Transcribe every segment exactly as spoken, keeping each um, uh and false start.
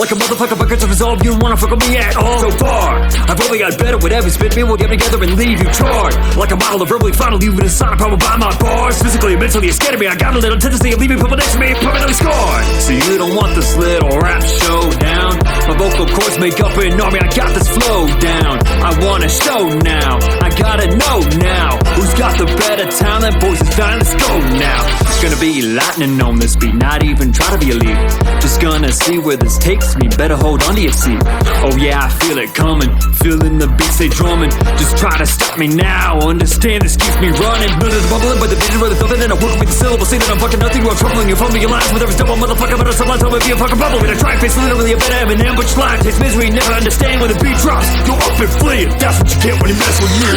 Like a motherfucker bucket to resolve, you don't wanna fuck with me at all. So far, I've only got better with every spit. Me, we'll get together and leave you charred. Like a model of verbally final, leaving a sonic power by my bars. Physically and mentally, it's scared of me. I got a little tendency of leaving people next to me permanently scarred. So you don't want this little rap showdown. My vocal cords make up an army, I got this flow down. I wanna show now, I gotta know now. Who's got the better talent? Boys, it's time, let's go now. It's gonna be lightning on this beat, not even try to be elite. Just gonna see where this takes me, better hold on to your seat. Oh yeah, I feel it coming, feeling the beats they drumming. Just try to stop me now, understand this keeps me running. None of the bubbling, but the vision really thumping. And I work with the syllable, say that I'm fucking nothing. You're troubling, you're fumbling your lines with every double motherfucker. But I'm some lines, I'll be a fucking bubble. When I try and face literally a better M and ambush line. Takes misery, never understand when the beat drops. Go up and flee, that's what you get when you mess with me.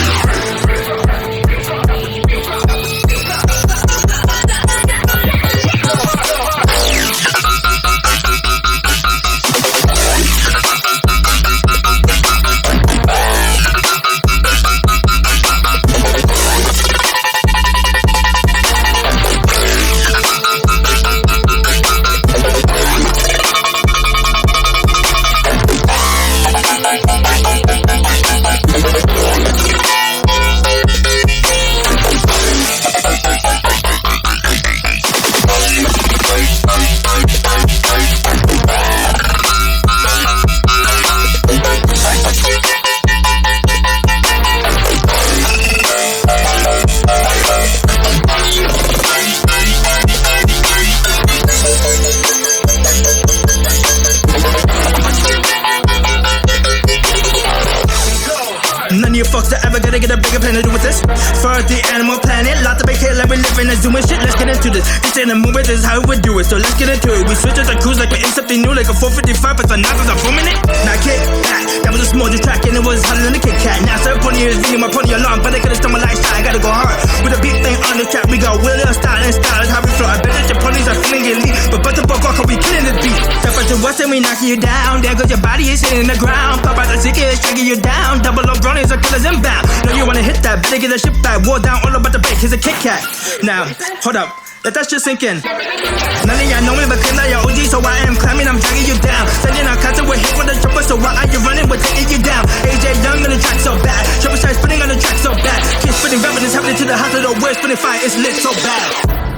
None of you fucks are ever gonna get a bigger plan to do with this. For the animal planet, lot to make here like we living and doing shit. Let's get into this. This ain't a movie, this is how we do it. So let's get into it. We switch it to cruise like we're in something new, like a four fifty-five, but the knife is a four minute. Now kick back, that was a small track and it was harder than a Kit Kat. Now seven pony is video, my pony alarm, but I could've done my lifestyle. I gotta go hard with a beat thing on the track. We got Will style and style is how we flow. I bet that your ponies are feeling elite, but but the buck walk, we killing the beat. Step out to west and we knocking you down. There goes your body is hitting the ground. Pop out the ticket, is dragging you down. Double up runners are killers inbound. Know you wanna hit that, better get that shit back. War down, all about the break, here's a Kit Kat. Now, hold up, let that shit sink in. None of y'all know me, but claim that you're O G, so I am climbing, I'm dragging you down. Sending out cuts, we're hit with a tripper, so why are you running? We're taking you down. A J Young on the track so bad. Triple side spinning on the track so bad. Keep spinning, rapping is happening to the house of the worst, spinning fire, it's lit so bad.